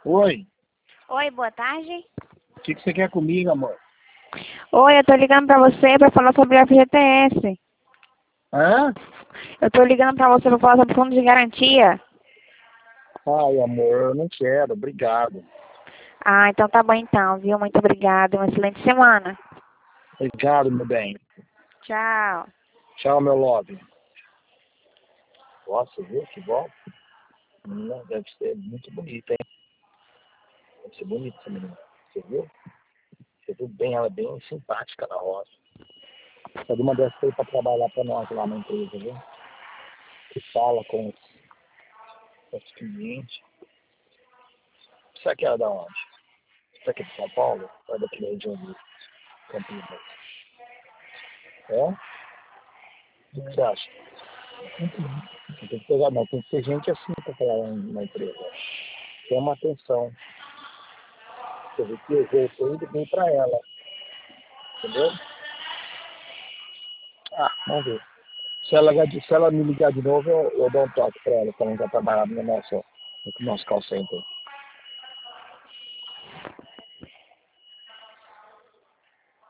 Oi, Oi, boa tarde. o que você quer comigo, amor? Oi, eu tô ligando pra você pra falar sobre a FGTS. Hã? Eu tô ligando pra você pra falar sobre fundo de garantia. Ai, amor, eu não quero, obrigado. Ah, então tá bom então, viu? Muito obrigada. Uma excelente semana. Obrigado, meu bem. Tchau. Tchau, meu love. Nossa, viu que bom? Menina, deve ser muito bonita, hein? Deve ser bonita essa menina. Você viu? Você viu bem, ela é bem simpática na roça. Sabe uma dessas foi pra trabalhar pra nós lá na empresa, viu? Que fala com os clientes. Você que é da onde? Você é aqui de São Paulo? Ou é daqui da região de Campinas? É? O que você acha? Não tem que pegar, não. Tem que ter gente assim pra trabalhar na empresa. Chama atenção. Você vê que eu voltou indo bem pra ela. Entendeu? Ah, vamos ver. Se ela me ligar de novo, eu dou um toque pra ela, pra ela já trabalhar no nosso call center.